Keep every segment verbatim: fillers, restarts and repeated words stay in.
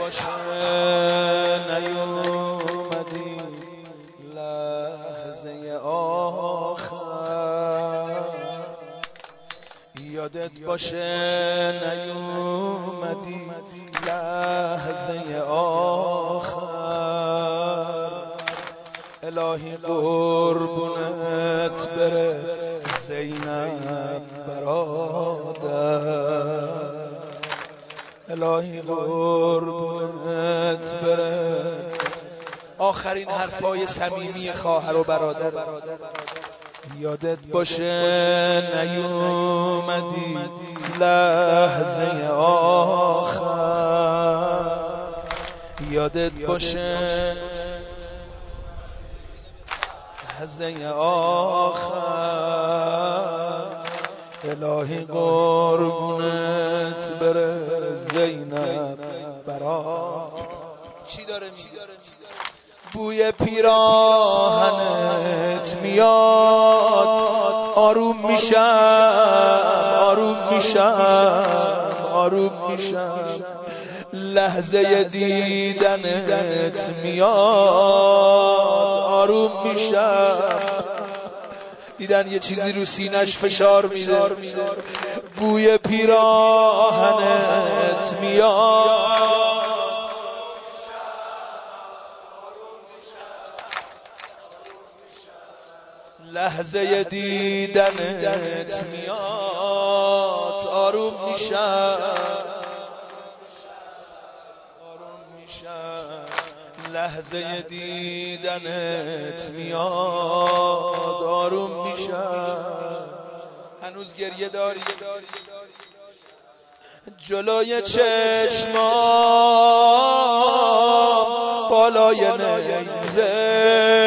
باشه نیومدی لحظه آخر، یادت باشه نیومدی لحظه آخر. الهی قربونت بره زینب برادر، الهی قربونت بره. آخرین حرفای صمیمی خواهر و برادر. یادت باشه نیومدی لحظه آخر، یادت باشه لحظه آخر. الهی قربونت بره زینب برا. چی داره میگه؟ بوی پیراهنت میاد، آروم میشم آروم میشم آروم میشم. لحظه دیدنت میاد، آروم میشم. دیدن یه چیزی رو سینش فشار میده. بوی پیراهنت میاد، لحظه دیدنت میاد، آروم میشم آروم میشم. لحظه دیدنت میاد، آروم میشم. هنوز گریه داری جلوی چشمام، بالای نیزه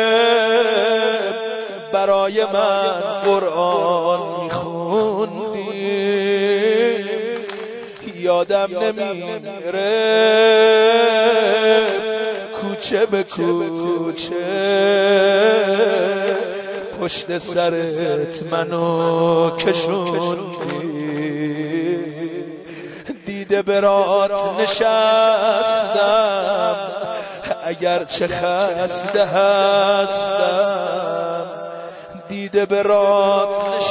برای من قرآن میخوندی. یادم نمیره کوچه به کوچه پشت سرت منو کشوندی. دیده برات نشستم اگر چه خسته هستم، دیده برات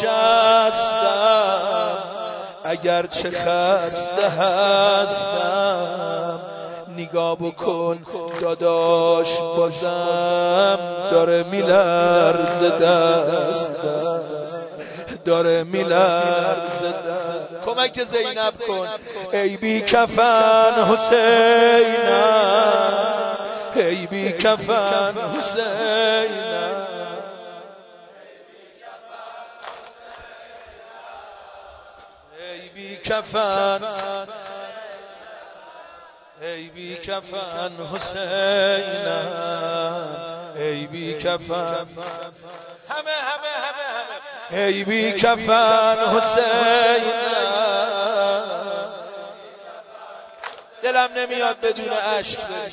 نشستم اگر چه خسته هستم. نگاه بکن داداش بازم داره میلرزه دستم، داره میلرزه دستم. کمک زینب کن ای بی کفن حسینم، ای بی کفن حسینم. ای بی کفن ای بی کفن حسینم، ای بی کفن همه همه همه همه ای بی کفن حسینم. دلم نمیاد بدون اشک بری.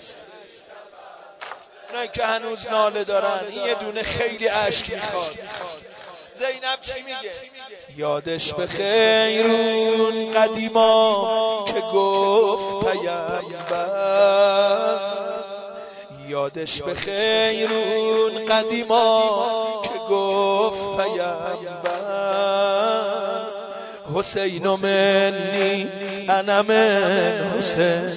اونایی که هنوز ناله دارن این یه دونه خیلی اشک میخواد. زینب چی میگه؟ یادش به خیرون قدیما که گفت پیامبر، یادش به خیرون قدیما که گفت پیامبر. حسین و منی انا من حسین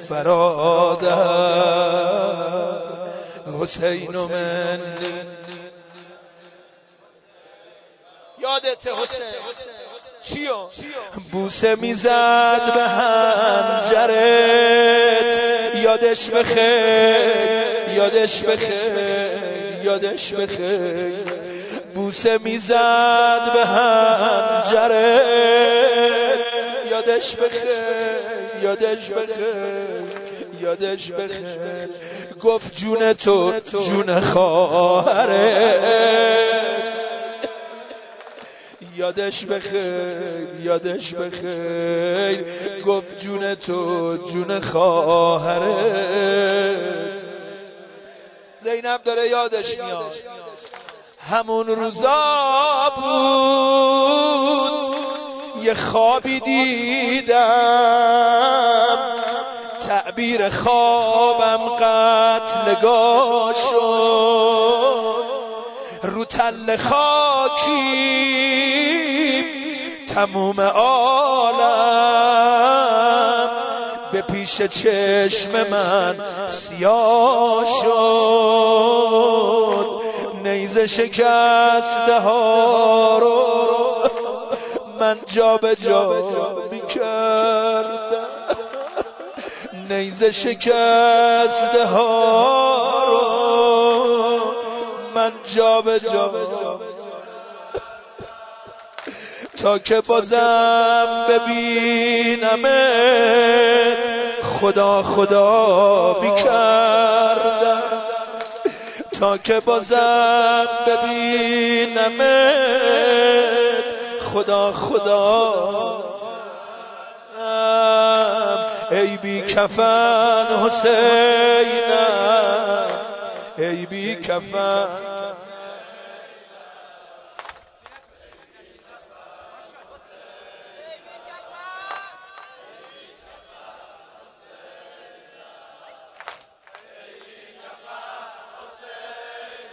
برادر، حسین و منی. یادت حسین چیو؟ بوسه میزد به هنجرت، یادش بخیر یادش بخیر یادش بخیر. بوسه میزد به هنجرت، یادش بخیر یادش بخیر یادش بخیر. گفت جون تو جون خواهره، یادش بخیر یادش بخیر. گفت جون تو جون خواهره. زینب داره یادش میاد همون روزا بود یه خوابی دیدم، تعبیر خوابم قتلگاه شد، رو تل خاکی تموم عالم به پیش چشم من سیاه شد. نیزه شکسته ها رو من جا به جا می کردم، نیزه شکسته ها رو من جا به جا، تا که بازم ببینمت خدا خدا می کردم، تا که بازم ببینمت خدا خدا. ای بی کفن حسینم، ای بی کفن